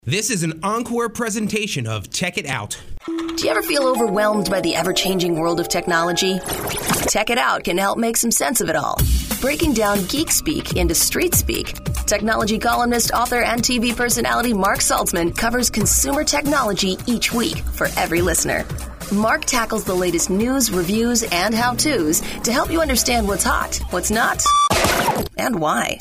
This is an encore presentation of Tech It Out. Do you ever feel overwhelmed by the ever-changing world of technology? Tech It Out can help make some sense of it all. Breaking down geek speak into street speak, technology columnist, author, and TV personality Mark Saltzman covers consumer technology each week for every listener. Mark tackles the latest news, reviews, and how-tos to help you understand what's hot, what's not, and why.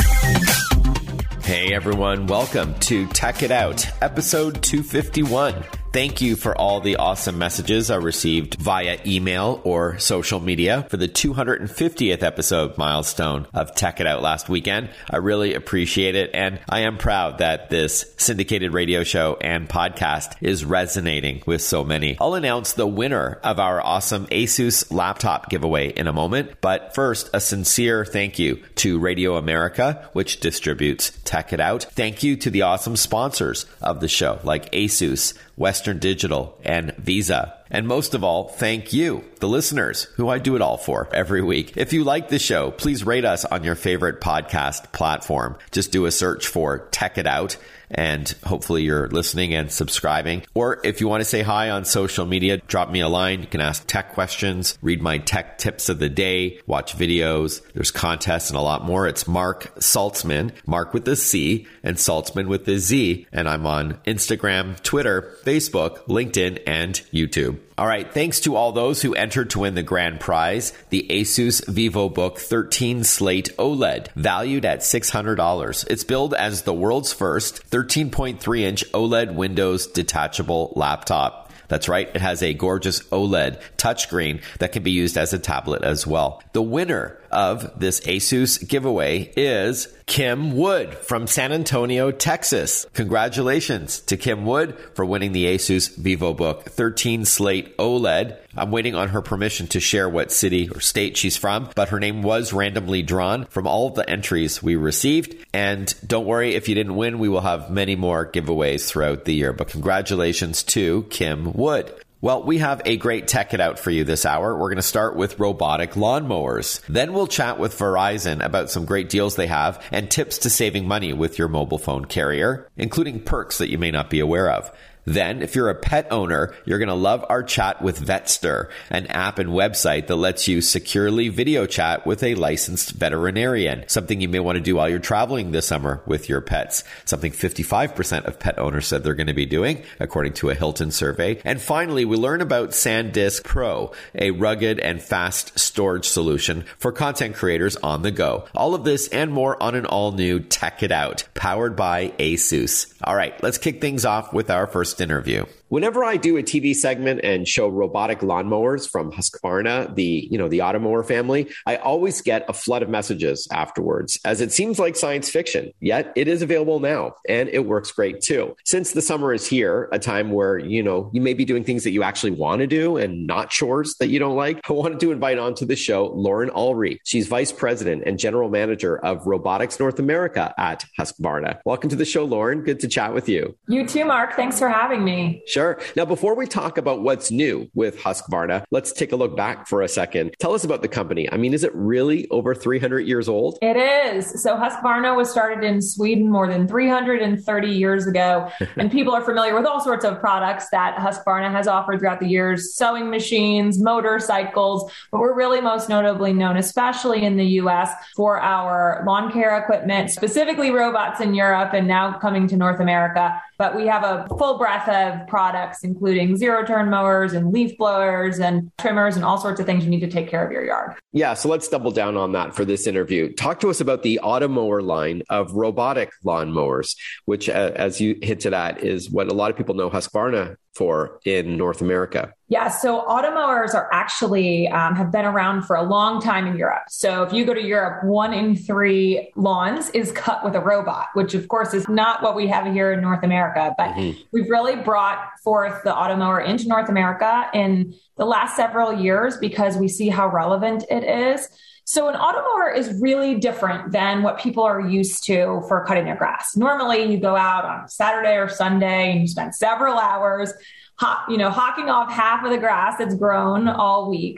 Hey everyone, welcome to Tech It Out, episode 251. Thank you for all the awesome messages I received via email or social media for the 250th episode milestone of Tech It Out last weekend. I really appreciate it, and I am proud that this syndicated radio show and podcast is resonating with so many. I'll announce the winner of our awesome Asus laptop giveaway in a moment, but first, a sincere thank you to Radio America, which distributes Tech It Out. Thank you to the awesome sponsors of the show, like Asus, Western Digital, and Visa. And most of all, thank you, the listeners, who I do it all for every week. If you like the show, please rate us on your favorite podcast platform. Just do a search for Tech It Out, and hopefully you're listening and subscribing. Or if you want to say hi on social media, drop me a line. You can ask tech questions, read my tech tips of the day, watch videos. There's contests and a lot more. It's Mark Saltzman, Mark with the C and Saltzman with the Z. And I'm on Instagram, Twitter, Facebook, LinkedIn, and YouTube. All right, thanks to all those who entered to win the grand prize, the Asus VivoBook 13 Slate OLED, valued at $600. It's billed as the world's first 13.3-inch OLED Windows detachable laptop. That's right, it has a gorgeous OLED touchscreen that can be used as a tablet as well. The winner of this Asus giveaway is Kim Wood from San Antonio, Texas. Congratulations to Kim Wood for winning the Asus VivoBook 13 Slate OLED. I'm waiting on her permission to share what city or state she's from, but her name was randomly drawn from all of the entries we received. And don't worry, if you didn't win, we will have many more giveaways throughout the year. But congratulations to Kim Wood. Well, we have a great Tech It Out for you this hour. We're going to start with robotic lawnmowers. Then we'll chat with Verizon about some great deals they have and tips to saving money with your mobile phone carrier, including perks that you may not be aware of. Then, if you're a pet owner, you're going to love our chat with Vetster, an app and website that lets you securely video chat with a licensed veterinarian, something you may want to do while you're traveling this summer with your pets, something 55% of pet owners said they're going to be doing, according to a Hilton survey. And finally, we learn about SanDisk Pro, a rugged and fast storage solution for content creators on the go. All of this and more on an all-new Tech It Out, powered by Asus. All right, let's kick things off with our first interview. Whenever I do a TV segment and show robotic lawnmowers from Husqvarna, the Automower family, I always get a flood of messages afterwards, as it seems like science fiction, yet it is available now, and it works great too. Since the summer is here, a time where, you may be doing things that you actually want to do and not chores that you don't like, I wanted to invite onto the show Lauren Ulrey. She's Vice President and General Manager of Robotics North America at Husqvarna. Welcome to the show, Lauren. Good to chat with you. You too, Mark. Thanks for having me. Sure. Now, before we talk about what's new with Husqvarna, let's take a look back for a second. Tell us about the company. I mean, is it really over 300 years old? It is. So Husqvarna was started in Sweden more than 330 years ago, and people are familiar with all sorts of products that Husqvarna has offered throughout the years, sewing machines, motorcycles, but we're really most notably known, especially in the U.S., for our lawn care equipment, specifically robots in Europe and now coming to North America. But we have a full breadth of products, including zero-turn mowers and leaf blowers and trimmers and all sorts of things you need to take care of your yard. Yeah, so let's double down on that for this interview. Talk to us about the Automower line of robotic lawn mowers, which, as you hinted at, is what a lot of people know Husqvarna for in North America. Yeah, so Automowers are actually have been around for a long time in Europe. So if you go to Europe, 1 in 3 lawns is cut with a robot, which of course is not what we have here in North America. But we've really brought forth the Automower into North America in the last several years because we see how relevant it is. So an Automower is really different than what people are used to for cutting their grass. Normally you go out on Saturday or Sunday and you spend several hours hocking off half of the grass that's grown all week.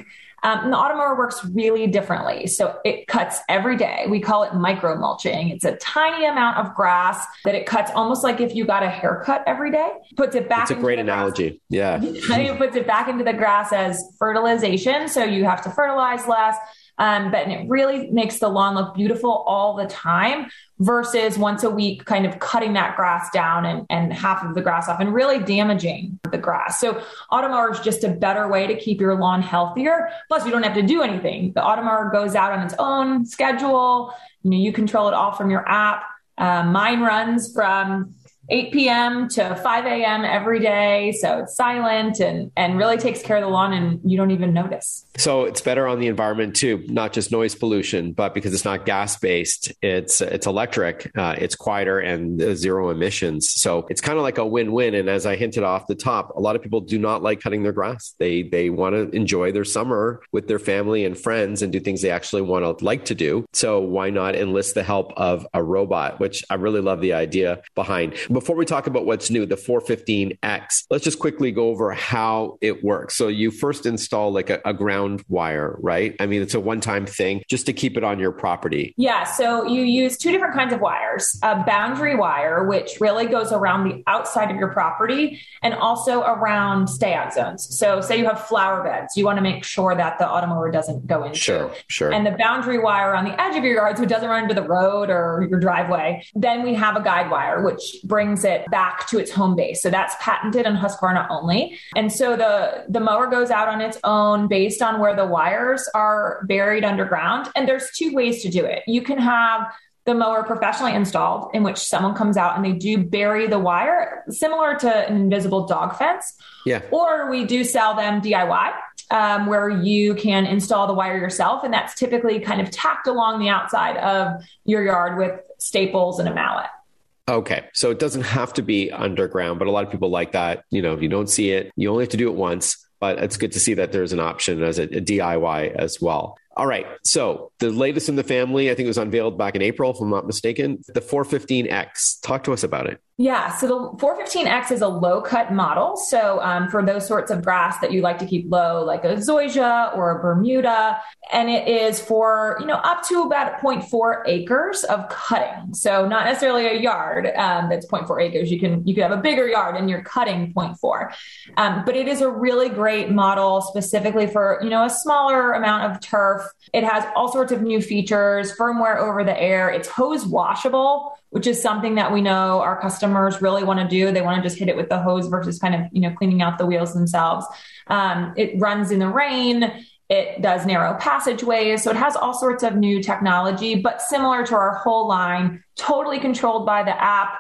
And the Automower works really differently. So it cuts every day. We call it micro mulching. It's a tiny amount of grass that it cuts almost like if you got a haircut every day, puts it back. That's a great analogy. Yeah. It puts it back into the grass as fertilization. So you have to fertilize less. But it really makes the lawn look beautiful all the time versus once a week kind of cutting that grass down and half of the grass off and really damaging the grass. So Automower is just a better way to keep your lawn healthier. Plus, you don't have to do anything. The Automower goes out on its own schedule. You control it all from your app. Mine runs from 8 p.m. to 5 a.m. every day. So it's silent and really takes care of the lawn and you don't even notice. So it's better on the environment too, not just noise pollution, but because it's not gas-based, it's electric, it's quieter and zero emissions. So it's kind of like a win-win. And as I hinted off the top, a lot of people do not like cutting their grass. They want to enjoy their summer with their family and friends and do things they actually want to like to do. So why not enlist the help of a robot, which I really love the idea behind. Before we talk about what's new, the 415X, let's just quickly go over how it works. So you first install like a ground wire, right? I mean, it's a one-time thing just to keep it on your property. Yeah. So you use two different kinds of wires, a boundary wire, which really goes around the outside of your property and also around stay out zones. So say you have flower beds, you want to make sure that the Automower doesn't go into. Sure. And the boundary wire on the edge of your yard, so it doesn't run into the road or your driveway. Then we have a guide wire, which brings it back to its home base. So that's patented on Husqvarna only. And so the mower goes out on its own based on where the wires are buried underground. And there's two ways to do it. You can have the mower professionally installed, in which someone comes out and they do bury the wire, similar to an invisible dog fence. Yeah. Or we do sell them DIY, where you can install the wire yourself. And that's typically kind of tacked along the outside of your yard with staples and a mallet. Okay. So it doesn't have to be underground, but a lot of people like that. You know, if you don't see it, you only have to do it once, but it's good to see that there's an option as a DIY as well. All right. So the latest in the family, I think it was unveiled back in April, if I'm not mistaken, the 415X. Talk to us about it. Yeah. So the 415X is a low cut model. So for those sorts of grass that you like to keep low, like a zoysia or a Bermuda, and it is for, up to about 0.4 acres of cutting. So not necessarily a yard that's 0.4 acres. You could have a bigger yard and you're cutting 0.4. But it is a really great model specifically for, a smaller amount of turf. It has all sorts of new features, firmware over the air. It's hose washable, which is something that we know our customers really want to do. They want to just hit it with the hose versus kind of, cleaning out the wheels themselves. It runs in the rain. It does narrow passageways. So it has all sorts of new technology, but similar to our whole line, totally controlled by the app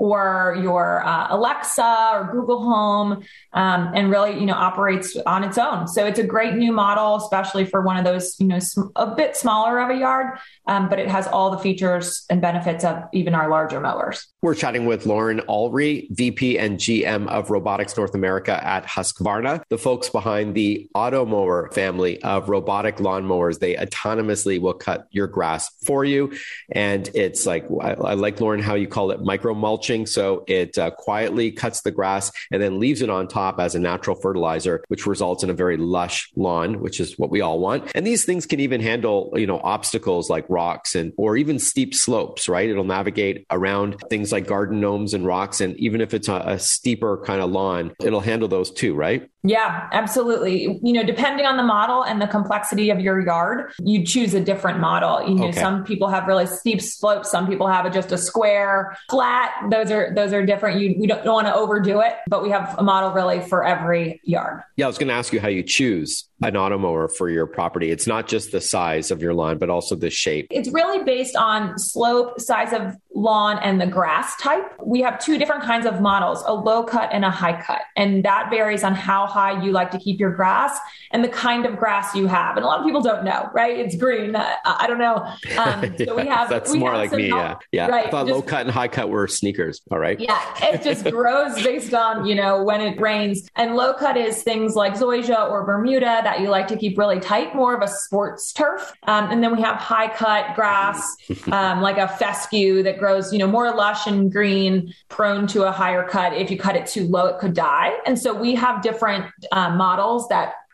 or your Alexa or Google Home, and really, operates on its own. So it's a great new model, especially for one of those, a bit smaller of a yard, but it has all the features and benefits of even our larger mowers. We're chatting with Lauren Ulrey, VP and GM of Robotics North America at Husqvarna, the folks behind the Automower family of robotic lawnmowers. They autonomously will cut your grass for you. And it's like, I like, Lauren, how you call it micro mulching. So it quietly cuts the grass and then leaves it on top as a natural fertilizer, which results in a very lush lawn, which is what we all want. And these things can even handle, obstacles like rocks or even steep slopes, right? It'll navigate around things like garden gnomes and rocks. And even if it's a steeper kind of lawn, it'll handle those too, right? Yeah, absolutely. Depending on the model and the complexity of your yard, you choose a different model. Okay. Some people have really steep slopes. Some people have just a square, flat. Those are different. We don't want to overdo it, but we have a model really for every yard. Yeah, I was going to ask you how you choose an Automower for your property. It's not just the size of your lawn, but also the shape. It's really based on slope, size of lawn, and the grass type. We have two different kinds of models, a low cut and a high cut. And that varies on how high you like to keep your grass and the kind of grass you have. And a lot of people don't know, right? It's green. I don't know. So we have that's more like me. Help. Yeah. Right. I thought low cut and high cut were sneakers. All right. Yeah. It just grows based on, when it rains. And low cut is things like zoysia or Bermuda that you like to keep really tight, more of a sports turf. And then we have high cut grass, like a fescue that grows, more lush and green, prone to a higher cut. If you cut it too low, it could die. And so we have different models that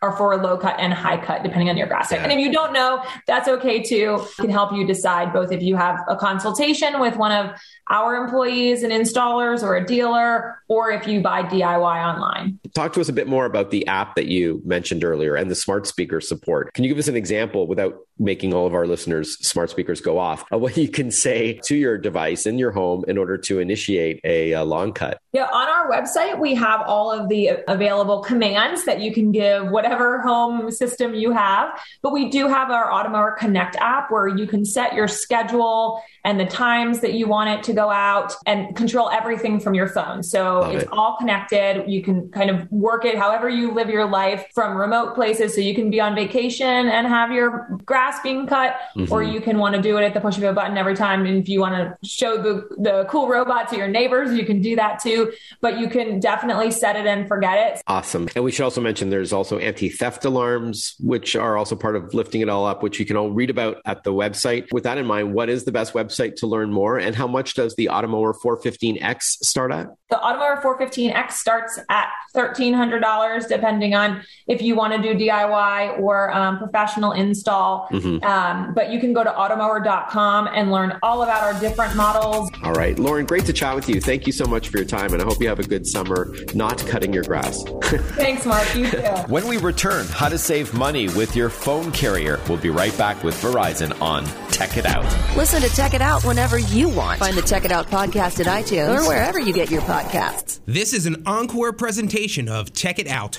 are for low cut and high cut, depending on your grass type. And if you don't know, that's okay too. It can help you decide both if you have a consultation with one of our employees and installers or a dealer, or if you buy DIY online. Talk to us a bit more about the app that you mentioned earlier and the smart speaker support. Can you give us an example without making all of our listeners' smart speakers go off of what you can say to your device in your home in order to initiate a lawn cut? Yeah, on our website, we have all of the available commands that you can give whatever home system you have. But we do have our Automower Connect app where you can set your schedule and the times that you want it to go out and control everything from your phone. So it's all connected. You can kind of work it however you live your life from remote places. So you can be on vacation and have your grass being cut, or you can want to do it at the push of a button every time. And if you want to show the cool robot to your neighbors, you can do that too. But you can definitely set it and forget it. Awesome. And we should also mention there's also anti-theft alarms, which are also part of lifting it all up, which you can all read about at the website. With that in mind, what is the best website to learn more? And how much does the Automower 415X start at? The Automower 415X starts at $1,300, depending on if you want to do DIY or professional install. But you can go to automower.com and learn all about our different models. All right, Lauren, great to chat with you. Thank you so much for your time, and I hope you have a good summer not cutting your grass. Thanks, Mark. You too. When we return, how to save money with your phone carrier. We'll be right back with Verizon on Tech It Out. Listen to Tech It Out whenever you want. Find the Tech It Out podcast at iTunes or wherever you get your podcasts. This is an encore presentation of Tech It Out.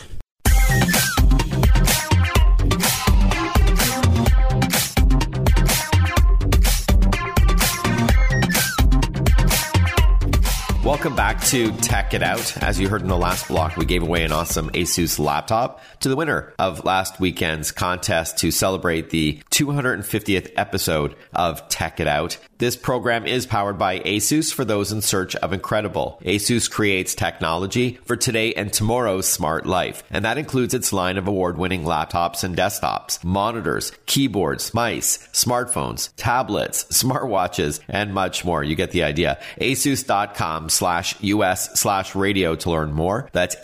Welcome back to Tech It Out. As you heard in the last block, we gave away an awesome Asus laptop to the winner of last weekend's contest to celebrate the 250th episode of Tech It Out. This program is powered by Asus for those in search of incredible. Asus creates technology for today and tomorrow's smart life, and that includes its line of award-winning laptops and desktops, monitors, keyboards, mice, smartphones, tablets, smartwatches, and much more. You get the idea. Asus.com/US/radio to learn more. That's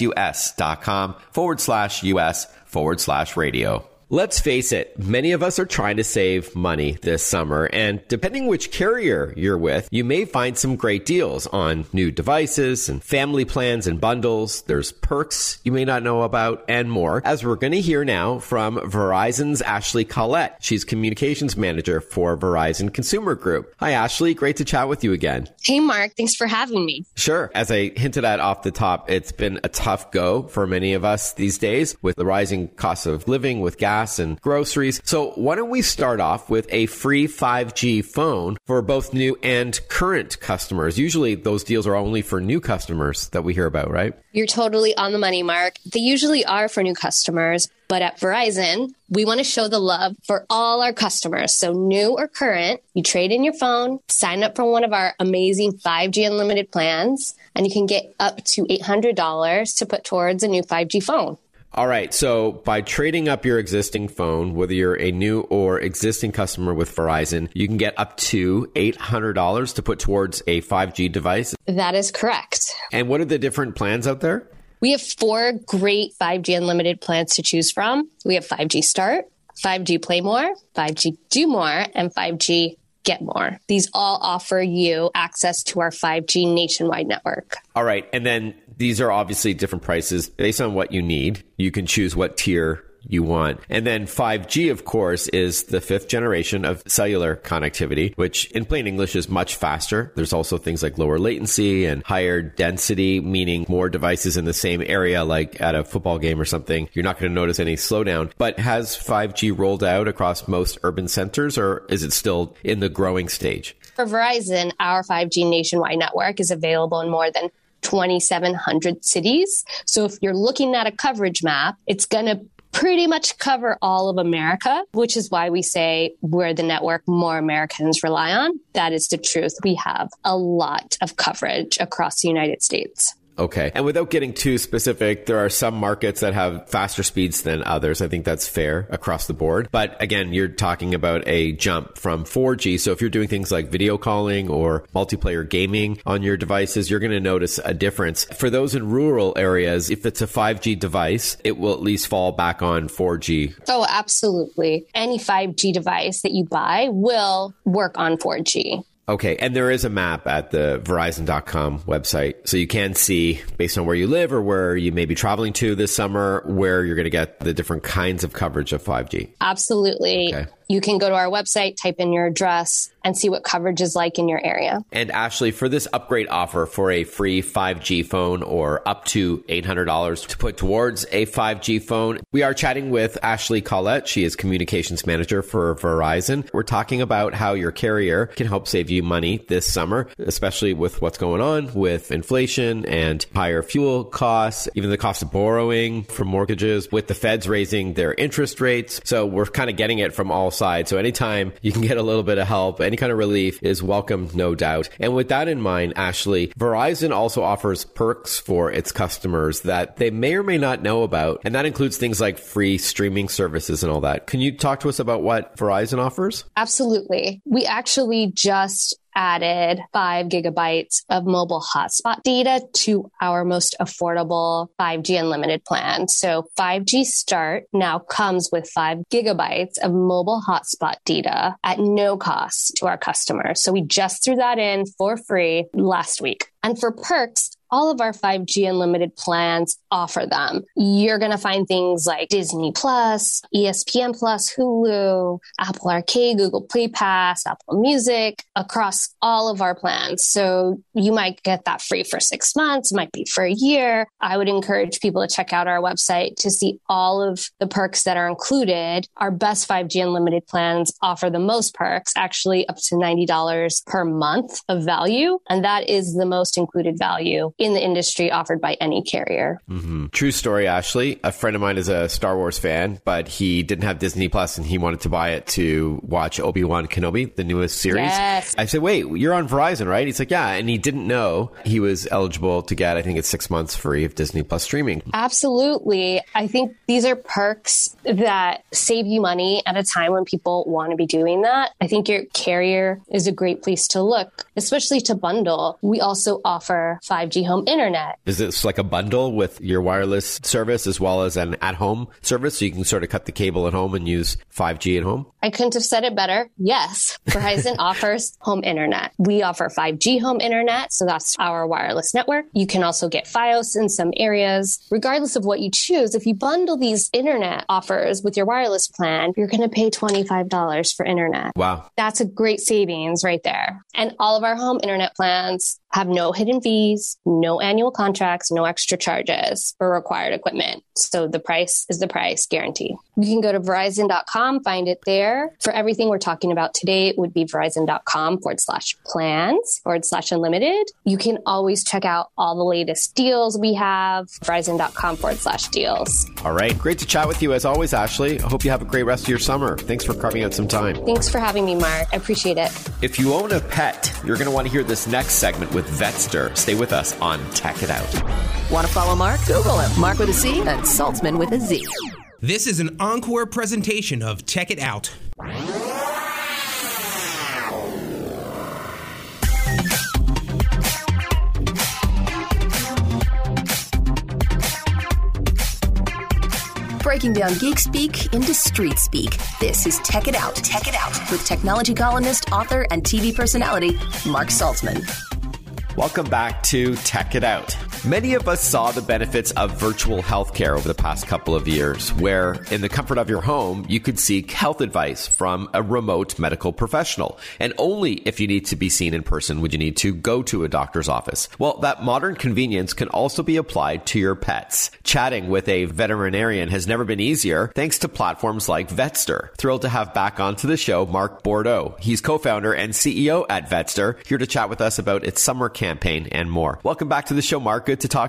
ASUS.com/US/radio. Let's face it, many of us are trying to save money this summer, and depending which carrier you're with, you may find some great deals on new devices and family plans and bundles. There's perks you may not know about and more, as we're going to hear now from Verizon's Ashley Collette. She's communications manager for Verizon Consumer Group. Hi, Ashley. Great to chat with you again. Hey, Mark. Thanks for having me. Sure. As I hinted at off the top, it's been a tough go for many of us these days with the rising cost of living, with gas and groceries. So why don't we start off with a free 5G phone for both new and current customers? Usually those deals are only for new customers that we hear about, right? You're totally on the money, Mark. They usually are for new customers, but at Verizon, we want to show the love for all our customers. So new or current, you trade in your phone, sign up for one of our amazing 5G unlimited plans, and you can get up to $800 to put towards a new 5G phone. All right. So by trading up your existing phone, whether you're a new or existing customer with Verizon, you can get up to $800 to put towards a 5G device. That is correct. And what are the different plans out there? We have 4 great 5G unlimited plans to choose from. We have 5G Start, 5G Play More, 5G Do More, and 5G Get More. These all offer you access to our 5G nationwide network. All right. And then these are obviously different prices based on what you need. You can choose what tier you want. And then 5G, of course, is the 5th generation of cellular connectivity, which in plain English is much faster. There's also things like lower latency and higher density, meaning more devices in the same area, like at a football game or something. You're not going to notice any slowdown. But has 5G rolled out across most urban centers, or is it still in the growing stage? For Verizon, our 5G nationwide network is available in more than 2,700 cities. So if you're looking at a coverage map, it's going to pretty much cover all of America, which is why we say we're the network more Americans rely on. That is the truth. We have a lot of coverage across the United States. Okay. And without getting too specific, there are some markets that have faster speeds than others. I think that's fair across the board. But again, you're talking about a jump from 4G. So if you're doing things like video calling or multiplayer gaming on your devices, you're going to notice a difference. For those in rural areas, if it's a 5G device, it will at least fall back on 4G. Oh, absolutely. Any 5G device that you buy will work on 4G. Okay. And there is a map at the Verizon.com website. So you can see, based on where you live or where you may be traveling to this summer, where you're going to get the different kinds of coverage of 5G. Absolutely. Okay. You can go to our website, type in your address, and see what coverage is like in your area. And Ashley, for this upgrade offer for a free 5G phone or up to $800 to put towards a 5G phone, we are chatting with Ashley Collette. She is communications manager for Verizon. We're talking about how your carrier can help save you money this summer, especially with what's going on with inflation and higher fuel costs, even the cost of borrowing for mortgages, with the feds raising their interest rates. So we're kind of getting it from all side. So anytime you can get a little bit of help, any kind of relief is welcome, no doubt. And with that in mind, Ashley, Verizon also offers perks for its customers that they may or may not know about. And that includes things like free streaming services and all that. Can you talk to us about what Verizon offers? Absolutely. We actually just added 5 gigabytes of mobile hotspot data to our most affordable 5G unlimited plan. So 5G Start now comes with 5 gigabytes of mobile hotspot data at no cost to our customers. So we just threw that in for free last week. And for perks, all of our 5G unlimited plans offer them. You're going to find things like Disney Plus, ESPN Plus, Hulu, Apple Arcade, Google Play Pass, Apple Music across all of our plans. So you might get that free for 6 months, might be for a year. I would encourage people to check out our website to see all of the perks that are included. Our best 5G unlimited plans offer the most perks, actually up to $90 per month of value. And that is the most included value in the industry offered by any carrier. Mm-hmm. True story, Ashley. A friend of mine is a Star Wars fan, but he didn't have Disney Plus and he wanted to buy it to watch Obi-Wan Kenobi, the newest series. Yes. I said, wait, you're on Verizon, right? He's like, yeah. And he didn't know he was eligible to get, I think it's 6 months free of Disney Plus streaming. Absolutely. I think these are perks that save you money at a time when people want to be doing that. I think your carrier is a great place to look, especially to bundle. We also offer 5G home internet. Is this like a bundle with your wireless service as well as an at-home service? So you can sort of cut the cable at home and use 5G at home? I couldn't have said it better. Yes, Verizon offers home internet. We offer 5G home internet, so that's our wireless network. You can also get Fios in some areas. Regardless of what you choose, if you bundle these internet offers with your wireless plan, you're going to pay $25 for internet. Wow. That's a great savings right there. And all of our home internet plans have no hidden fees, no annual contracts, no extra charges for required equipment. So the price is the price, guarantee. You can go to Verizon.com, find it there. For everything we're talking about today, it would be Verizon.com/plans/unlimited. You can always check out all the latest deals we have, Verizon.com/deals. All right. Great to chat with you as always, Ashley. I hope you have a great rest of your summer. Thanks for carving out some time. Thanks for having me, Mark. I appreciate it. If you own a pet, you're going to want to hear this next segment with Vetster. Stay with us on Tech It Out. Want to follow Mark? Google him. Mark with a C and Saltzman with a Z. This is an encore presentation of Tech It Out. Breaking down geek speak into street speak. This is Tech It Out. Tech It Out with technology columnist, author, and TV personality Mark Saltzman. Welcome back to Tech It Out. Many of us saw the benefits of virtual healthcare over the past couple of years, where in the comfort of your home, you could seek health advice from a remote medical professional. And only if you need to be seen in person would you need to go to a doctor's office. Well, that modern convenience can also be applied to your pets. Chatting with a veterinarian has never been easier thanks to platforms like Vetster. Thrilled to have back onto the show Mark Bordeaux. He's co-founder and CEO at Vetster, here to chat with us about its summer campaign and more. Welcome back to the show, Mark. Good to talk to you.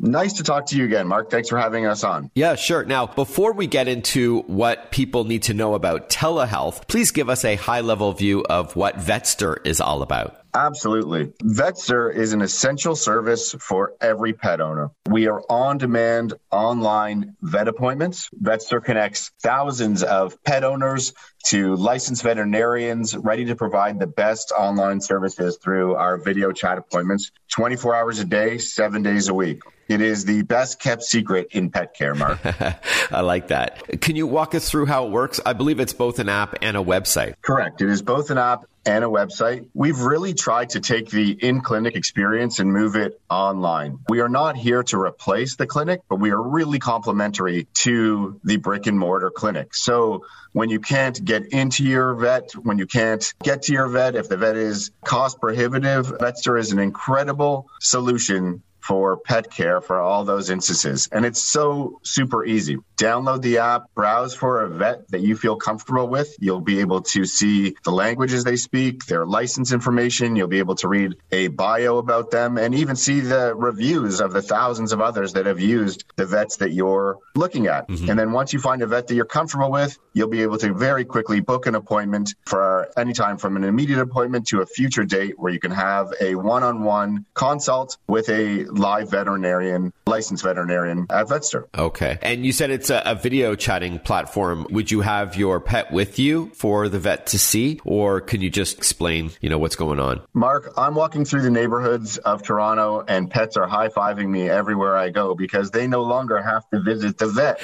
Nice to talk to you again, Mark. Thanks for having us on. Yeah, sure. Now, before we get into what people need to know about telehealth, please give us a high-level view of what Vetster is all about. Absolutely. Vetster is an essential service for every pet owner. We are on-demand online vet appointments. Vetster connects thousands of pet owners to licensed veterinarians ready to provide the best online services through our video chat appointments 24 hours a day, 7 days a week. It is the best kept secret in pet care, Mark. I like that. Can you walk us through how it works? I believe it's both an app and a website. Correct. It is both an app and a website. We've really tried to take the in-clinic experience and move it online. We are not here to replace the clinic, but we are really complementary to the brick and mortar clinic. So when you can't get into your vet, when you can't get to your vet, if the vet is cost prohibitive, Vetster is an incredible solution for pet care for all those instances. And it's so super easy. Download the app, browse for a vet that you feel comfortable with. You'll be able to see the languages they speak, their license information. You'll be able to read a bio about them and even see the reviews of the thousands of others that have used the vets that you're looking at. Mm-hmm. And then once you find a vet that you're comfortable with, you'll be able to very quickly book an appointment for any time from an immediate appointment to a future date where you can have a one-on-one consult with a live veterinarian, licensed veterinarian at Vetster. Okay. And you said it's a video chatting platform. Would you have your pet with you for the vet to see, or can you just explain, what's going on? Mark, I'm walking through the neighborhoods of Toronto and pets are high-fiving me everywhere I go because they no longer have to visit the vet.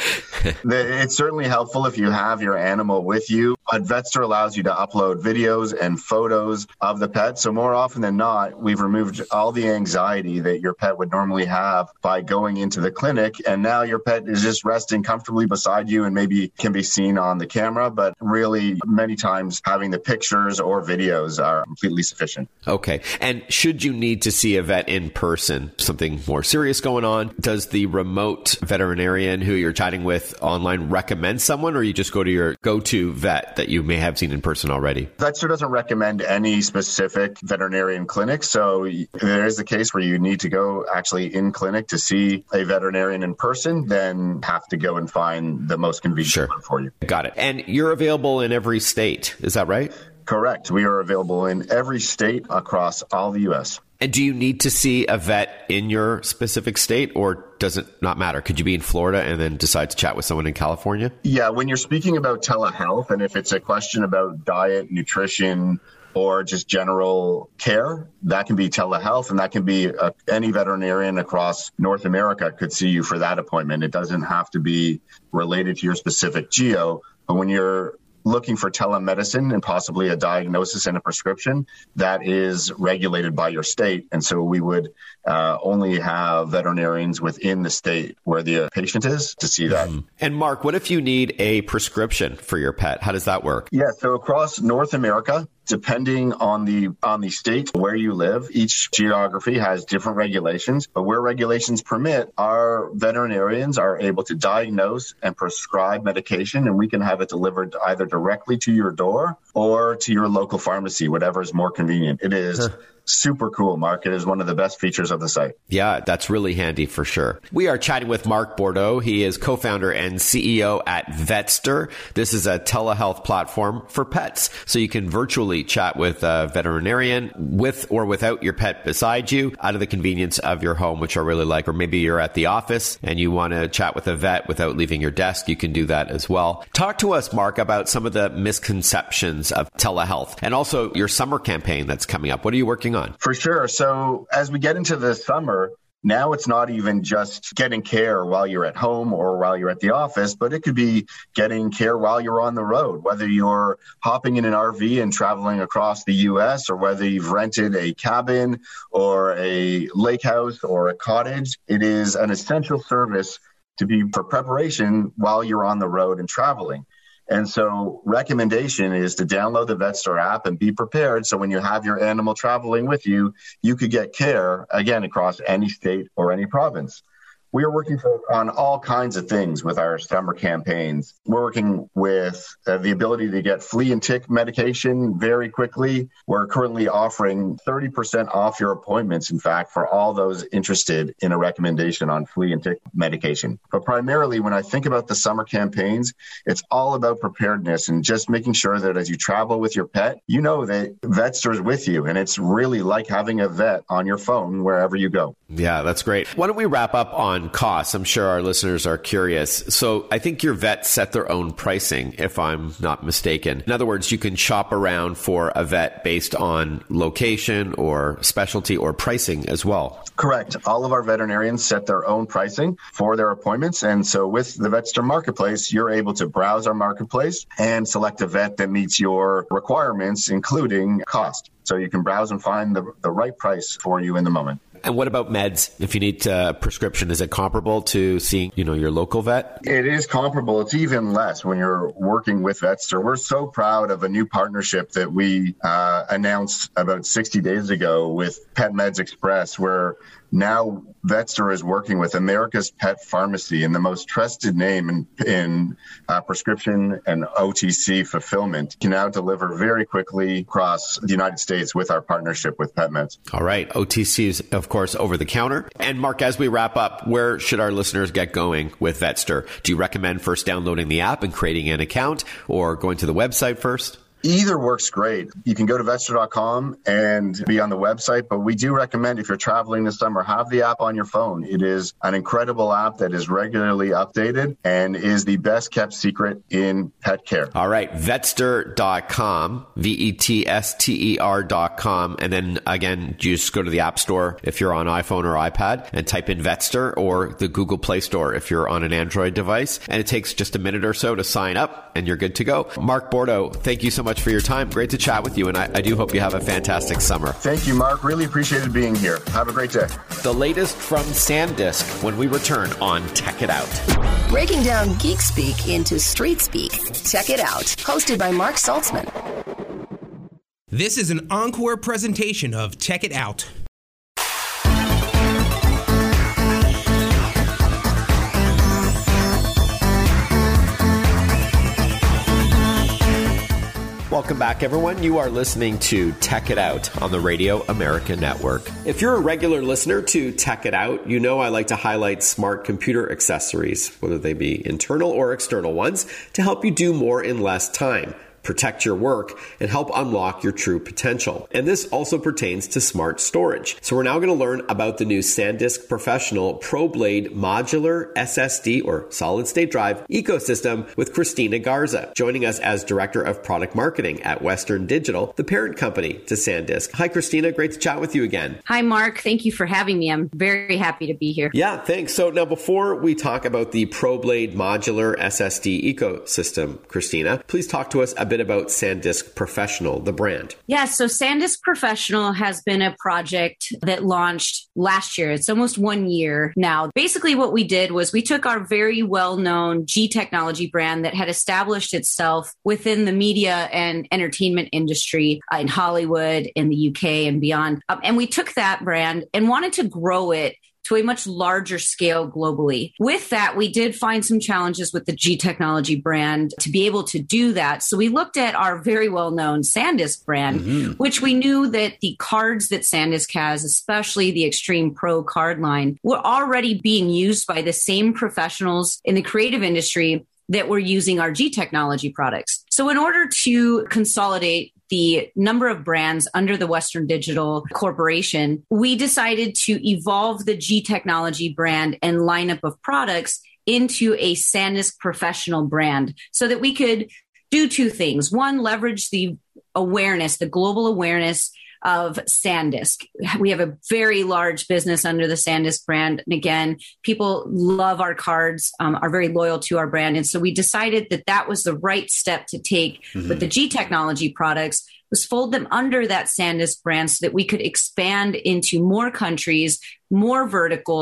It's certainly helpful if you have your animal with you, but Vetster allows you to upload videos and photos of the pet. So more often than not, we've removed all the anxiety that your pet would normally have by going into the clinic. And now your pet is just resting comfortably beside you and maybe can be seen on the camera. But really, many times having the pictures or videos are completely sufficient. Okay. And should you need to see a vet in person, something more serious going on, does the remote veterinarian who you're chatting with online recommend someone, or you just go to your go-to vet that you may have seen in person already? Vetster doesn't recommend any specific veterinarian clinic. So there is the case where you need to go actually in clinic to see a veterinarian in person, then have to go and find the most convenient one for you. Got it. And you're available in every state. Is that right? Correct. We are available in every state across all the U.S. And do you need to see a vet in your specific state, or does it not matter? Could you be in Florida and then decide to chat with someone in California? Yeah, when you're speaking about telehealth, and if it's a question about diet, nutrition, or just general care, that can be telehealth, and that can be any veterinarian across North America could see you for that appointment. It doesn't have to be related to your specific geo, but when you're looking for telemedicine and possibly a diagnosis and a prescription, that is regulated by your state. And so we would only have veterinarians within the state where the patient is to see that. And Mark, what if you need a prescription for your pet? How does that work? Yeah, so across North America, depending on the state where you live, each geography has different regulations, but where regulations permit, our veterinarians are able to diagnose and prescribe medication, and we can have it delivered either directly to your door or to your local pharmacy, whatever is more convenient. It is super cool, Mark. It is one of the best features of the site. Yeah, that's really handy for sure. We are chatting with Mark Bordeaux. He is co-founder and CEO at Vetster. This is a telehealth platform for pets. So you can virtually chat with a veterinarian with or without your pet beside you out of the convenience of your home, which I really like. Or maybe you're at the office and you want to chat with a vet without leaving your desk. You can do that as well. Talk to us, Mark, about some of the misconceptions of telehealth and also your summer campaign that's coming up. What are you working on? For sure. So as we get into the summer, now it's not even just getting care while you're at home or while you're at the office, but it could be getting care while you're on the road, whether you're hopping in an RV and traveling across the U.S. or whether you've rented a cabin or a lake house or a cottage. It is an essential service to be for preparation while you're on the road and traveling. And so recommendation is to download the Vetster app and be prepared. So when you have your animal traveling with you, you could get care, again, across any state or any province. We are working on all kinds of things with our summer campaigns. We're working with the ability to get flea and tick medication very quickly. We're currently offering 30% off your appointments, in fact, for all those interested in a recommendation on flea and tick medication. But primarily, when I think about the summer campaigns, it's all about preparedness and just making sure that as you travel with your pet, you know that Vetster is with you. And it's really like having a vet on your phone wherever you go. Yeah, that's great. Why don't we wrap up on costs? I'm sure our listeners are curious. So I think your vets set their own pricing, if I'm not mistaken. In other words, you can shop around for a vet based on location or specialty or pricing as well. Correct. All of our veterinarians set their own pricing for their appointments. And so with the Vetster Marketplace, you're able to browse our marketplace and select a vet that meets your requirements, including cost. So you can browse and find the right price for you in the moment. And what about meds? If you need a prescription, is it comparable to seeing, your local vet? It is comparable. It's even less when you're working with Vetster. We're so proud of a new partnership that we announced about 60 days ago with Pet Meds Express, where now Vetster is working with America's Pet Pharmacy and the most trusted name in prescription and OTC fulfillment. Can now deliver very quickly across the United States with our partnership with Pet Meds. All right. OTC is, of course, over the counter. And Mark, as we wrap up, where should our listeners get going with Vetster? Do you recommend first downloading the app and creating an account, or going to the website first? Either works great. You can go to vetster.com and be on the website, but we do recommend if you're traveling this summer, have the app on your phone. It is an incredible app that is regularly updated and is the best kept secret in pet care. All right. Vetster.com, VETSTER.com. And then again, you just go to the App Store if you're on iPhone or iPad and type in Vetster, or the Google Play Store if you're on an Android device. And it takes just a minute or so to sign up and you're good to go. Mark Bordeaux, thank you so much for your time. Great to chat with you, and I do hope you have a fantastic summer. Thank you, Mark. Really appreciated being here. Have a great day. The latest from SanDisk when we return on Tech It Out. Breaking down geek speak into street speak. Tech It Out, hosted by Mark Saltzman. This is an encore presentation of Tech It Out. Welcome back, everyone. You are listening to Tech It Out on the Radio America Network. If you're a regular listener to Tech It Out, you know I like to highlight smart computer accessories, whether they be internal or external ones, to help you do more in less time, protect your work, and help unlock your true potential. And this also pertains to smart storage. So we're now going to learn about the new SanDisk Professional ProBlade Modular SSD or solid state drive ecosystem with Christina Garza, joining us as Director of Product Marketing at Western Digital, the parent company to SanDisk. Hi, Christina. Great to chat with you again. Hi, Mark. Thank you for having me. I'm very happy to be here. Yeah, thanks. So now before we talk about the ProBlade Modular SSD ecosystem, Christina, please talk to us a bit about SanDisk Professional, the brand. Yeah, so SanDisk Professional has been a project that launched last year. It's almost 1 year now. Basically, what we did was we took our very well-known G Technology brand that had established itself within the media and entertainment industry in Hollywood, in the UK and beyond. And we took that brand and wanted to grow it to a much larger scale globally. With that, we did find some challenges with the G Technology brand to be able to do that. So we looked at our very well-known SanDisk brand, which we knew that the cards that SanDisk has, especially the Extreme Pro card line, were already being used by the same professionals in the creative industry that were using our G Technology products. So in order to consolidate the number of brands under the Western Digital Corporation, we decided to evolve the G Technology brand and lineup of products into a SanDisk Professional brand so that we could do two things. One, leverage the awareness, the global awareness of SanDisk. We have a very large business under the SanDisk brand. And again, people love our cards, are very loyal to our brand. And so we decided that that was the right step to take with the G Technology products, was fold them under that SanDisk brand so that we could expand into more countries, more verticals,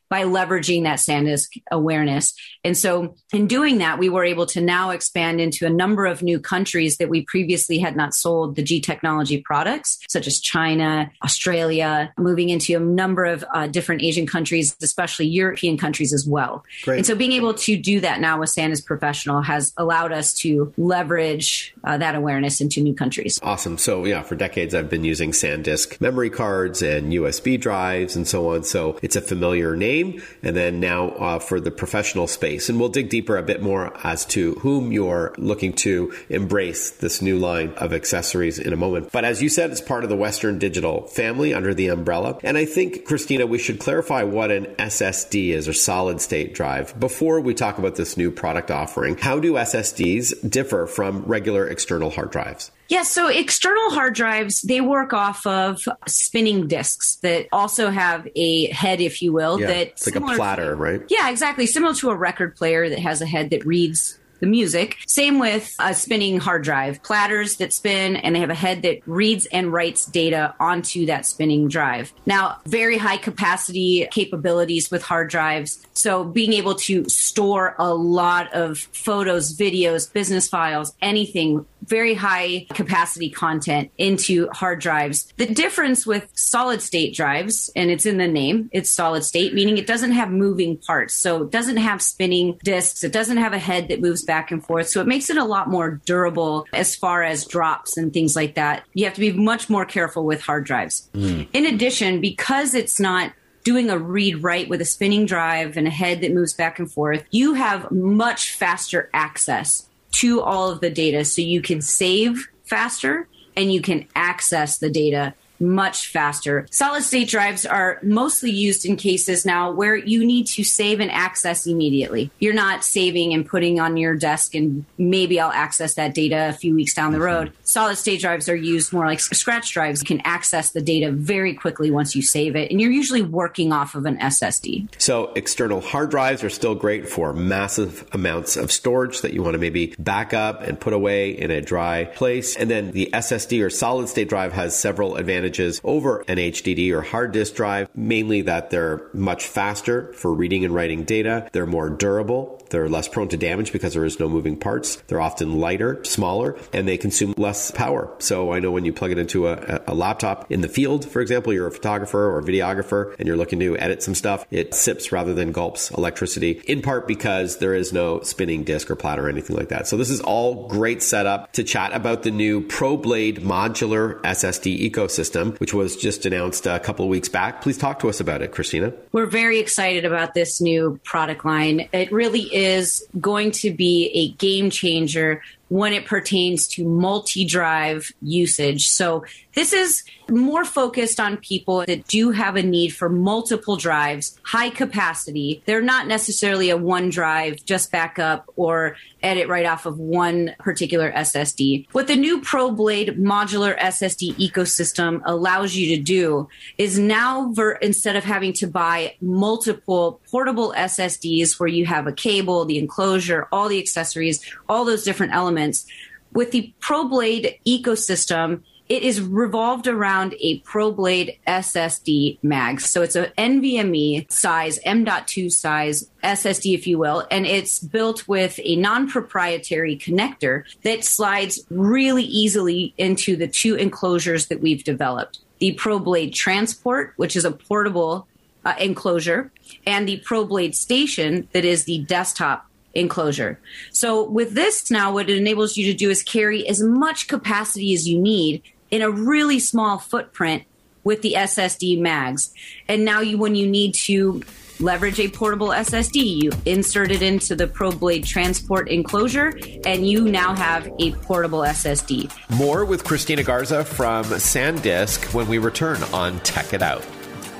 by leveraging that SanDisk awareness. And so in doing that, we were able to now expand into a number of new countries that we previously had not sold the G Technology products, such as China, Australia, moving into a number of different Asian countries, especially European countries as well. Great. And so being able to do that now with SanDisk Professional has allowed us to leverage that awareness into new countries. Awesome. So yeah, for decades, I've been using SanDisk memory cards and USB drives and so on. So it's a familiar name. And then now for the professional space, and we'll dig deeper a bit more as to whom you're looking to embrace this new line of accessories in a moment. But as you said, it's part of the Western Digital family under the umbrella. And I think, Christina, we should clarify what an SSD is, or solid state drive, before we talk about this new product offering. How do SSDs differ from regular external hard drives? Yeah, so external hard drives, they work off of spinning disks that also have a head, if you will. Yeah, that's it's like a platter, right? Yeah, exactly. Similar to a record player that has a head that reads the music. Same with a spinning hard drive. Platters that spin, and they have a head that reads and writes data onto that spinning drive. Now, very high capacity capabilities with hard drives. So being able to store a lot of photos, videos, business files, anything, very high capacity content into hard drives. The difference with solid state drives, and it's in the name, it's solid state, meaning it doesn't have moving parts. So it doesn't have spinning disks. It doesn't have a head that moves back and forth. So it makes it a lot more durable as far as drops and things like that. You have to be much more careful with hard drives. In addition, because it's not doing a read-write with a spinning drive and a head that moves back and forth, you have much faster access to all of the data. So you can save faster and you can access the data much faster. Solid state drives are mostly used in cases now where you need to save and access immediately. You're not saving and putting on your desk and maybe I'll access that data a few weeks down the road. Solid state drives are used more like scratch drives. You can access the data very quickly once you save it, and you're usually working off of an SSD. So external hard drives are still great for massive amounts of storage that you want to maybe back up and put away in a dry place. And then the SSD or solid state drive has several advantages over an HDD or hard disk drive, mainly that they're much faster for reading and writing data. They're more durable. They're less prone to damage because there is no moving parts. They're often lighter, smaller, and they consume less power. So I know when you plug it into a laptop in the field, for example, you're a photographer or a videographer and you're looking to edit some stuff, it sips rather than gulps electricity, in part because there is no spinning disk or platter or anything like that. So this is all great setup to chat about the new ProBlade modular SSD ecosystem, which was just announced a couple of weeks back. Please talk to us about it, Christina. We're very excited about this new product line. It really is going to be a game changer when it pertains to multi-drive usage. So this is more focused on people that do have a need for multiple drives, high capacity. They're not necessarily a one drive, just back up or edit right off of one particular SSD. What the new ProBlade modular SSD ecosystem allows you to do is now, instead of having to buy multiple portable SSDs where you have a cable, the enclosure, all the accessories, all those different elements, with the ProBlade ecosystem, it is revolved around a ProBlade SSD mag. So it's an NVMe size, M.2 size SSD, if you will, and it's built with a non-proprietary connector that slides really easily into the two enclosures that we've developed. The ProBlade Transport, which is a portable enclosure, and the ProBlade Station, that is the desktop enclosure. So with this now, what it enables you to do is carry as much capacity as you need in a really small footprint with the SSD mags. And now when you need to leverage a portable SSD, you insert it into the ProBlade Transport enclosure, and you now have a portable SSD. More with Christina Garza from SanDisk when we return on Tech It Out.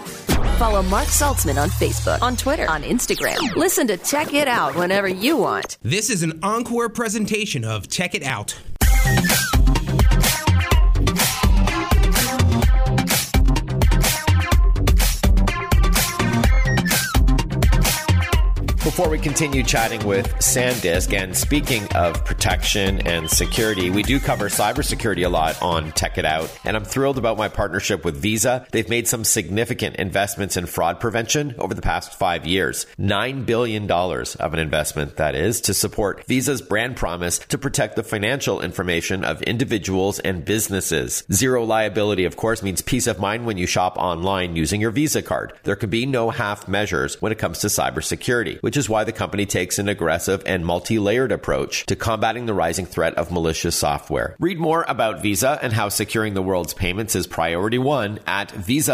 Follow Mark Saltzman on Facebook, on Twitter, on Instagram. Listen to Tech It Out whenever you want. This is an encore presentation of Tech It Out. Before we continue chatting with SanDisk, and speaking of protection and security, we do cover cybersecurity a lot on Tech It Out, and I'm thrilled about my partnership with Visa. They've made some significant investments in fraud prevention over the past 5 years. $9 billion of an investment, that is, to support Visa's brand promise to protect the financial information of individuals and businesses. Zero liability, of course, means peace of mind when you shop online using your Visa card. There can be no half measures when it comes to cybersecurity, which is why the company takes an aggressive and multi-layered approach to combating the rising threat of malicious software. Read more about Visa and how securing the world's payments is priority one at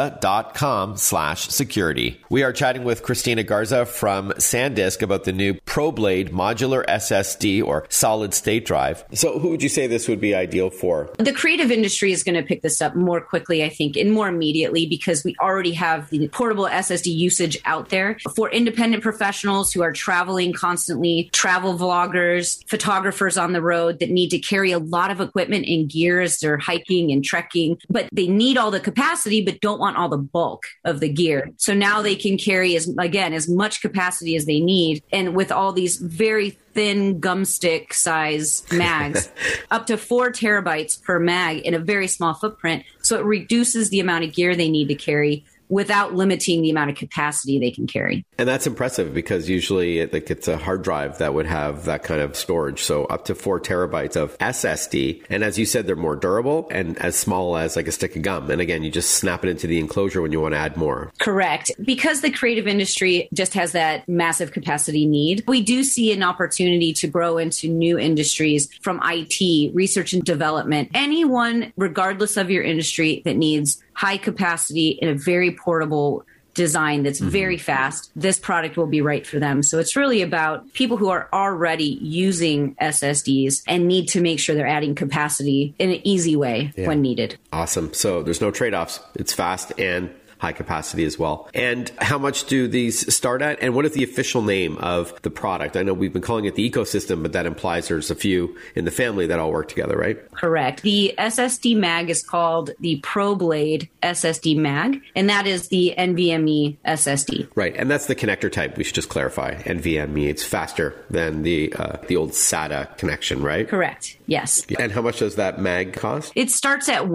visa.com/security. We are chatting with Christina Garza from SanDisk about the new ProBlade modular SSD or solid state drive. So who would you say this would be ideal for? The creative industry is going to pick this up more quickly, I think, and more immediately because we already have the portable SSD usage out there for independent professionals who are traveling constantly, travel vloggers, photographers on the road that need to carry a lot of equipment and gear as they're hiking and trekking, but they need all the capacity but don't want all the bulk of the gear. So now they can carry, as much capacity as they need. And with all these very thin gumstick size mags, up to 4 terabytes per mag in a very small footprint. So it reduces the amount of gear they need to carry without limiting the amount of capacity they can carry. And that's impressive because usually it's a hard drive that would have that kind of storage. So up to 4 terabytes of SSD. And as you said, they're more durable and as small as like a stick of gum. And again, you just snap it into the enclosure when you want to add more. Correct. Because the creative industry just has that massive capacity need, we do see an opportunity to grow into new industries from IT, research and development. Anyone, regardless of your industry, that needs high capacity in a very portable design that's very fast, this product will be right for them. So it's really about people who are already using SSDs and need to make sure they're adding capacity in an easy way when needed. Awesome. So there's no trade-offs. It's fast and high capacity as well. And how much do these start at? And what is the official name of the product? I know we've been calling it the ecosystem, but that implies there's a few in the family that all work together, right? Correct. The SSD mag is called the ProBlade SSD mag, and that is the NVMe SSD. Right. And that's the connector type. We should just clarify. NVMe, it's faster than the old SATA connection, right? Correct. Yes. And how much does that mag cost? It starts at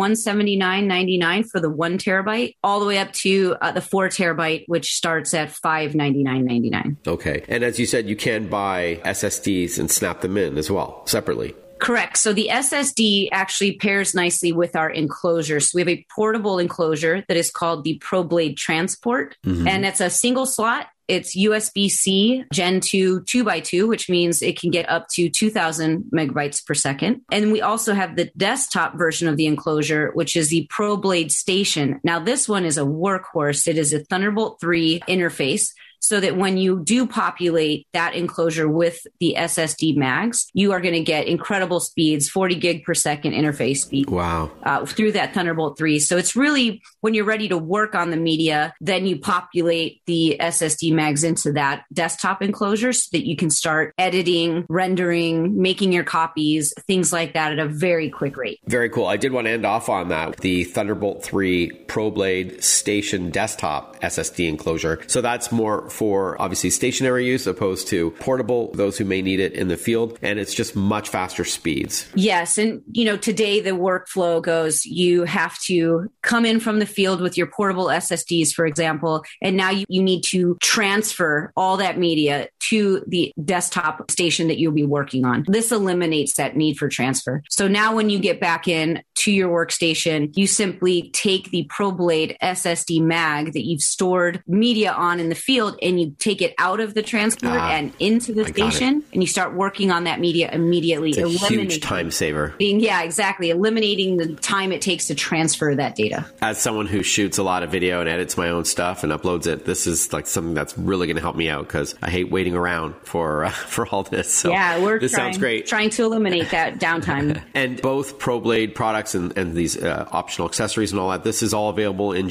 $179.99 for the 1 terabyte, all the way up to the 4 terabyte, which starts at $599.99. Okay. And as you said, you can buy SSDs and snap them in as well, separately. Correct. So the SSD actually pairs nicely with our enclosure. So we have a portable enclosure that is called the ProBlade Transport, and it's a single slot. It's USB-C Gen 2 2x2, which means it can get up to 2,000 megabytes per second. And we also have the desktop version of the enclosure, which is the ProBlade Station. Now, this one is a workhorse. It is a Thunderbolt 3 interface, so that when you do populate that enclosure with the SSD mags, you are going to get incredible speeds, 40 gig per second interface speed. Wow. Through that Thunderbolt 3. So it's really, when you're ready to work on the media, then you populate the SSD mags into that desktop enclosure so that you can start editing, rendering, making your copies, things like that at a very quick rate. Very cool. I did want to end off on that. The Thunderbolt 3 ProBlade Station desktop SSD enclosure. So that's more for obviously stationary use opposed to portable, those who may need it in the field. And it's just much faster speeds. Yes. And, today the workflow goes, you have to come in from the field with your portable SSDs, for example, and now you need to transfer all that media to the desktop station that you'll be working on. This eliminates that need for transfer. So now when you get back in to your workstation, you simply take the ProBlade SSD mag that you've stored media on in the field and you take it out of the transporter and into the station and you start working on that media immediately. It's a huge time saver. Yeah, exactly. Eliminating the time it takes to transfer that data. As someone who shoots a lot of video and edits my own stuff and uploads it, this is like something that's really going to help me out because I hate waiting around for all this. So yeah, sounds great. Trying to eliminate that downtime. And both ProBlade products and these optional accessories and all that, this is all available in June?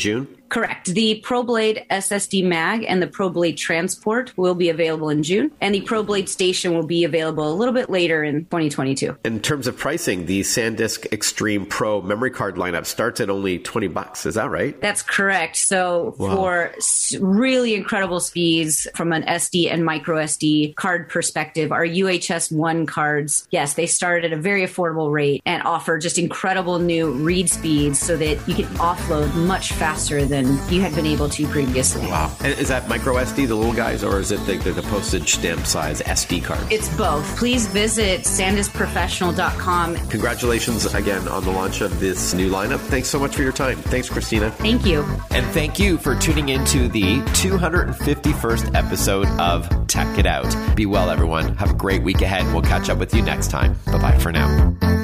Correct. The ProBlade SSD Mag and the ProBlade Transport will be available in June, and the ProBlade Station will be available a little bit later in 2022. In terms of pricing, the SanDisk Extreme Pro memory card lineup starts at only $20. Is that right? That's correct. So for really incredible speeds from an SD and micro SD card perspective, our UHS 1 cards, yes, they start at a very affordable rate and offer just incredible new read speeds so that you can offload much faster than you had been able to previously. Wow. And is that micro SD, the little guys, or is it the postage stamp size SD card? It's both. Please visit sandiskprofessional.com. Congratulations again on the launch of this new lineup. Thanks so much for your time. Thanks, Christina. Thank you. And thank you for tuning into the 251st episode of Tech It Out. Be well, everyone. Have a great week ahead. We'll catch up with you next time. Bye-bye for now.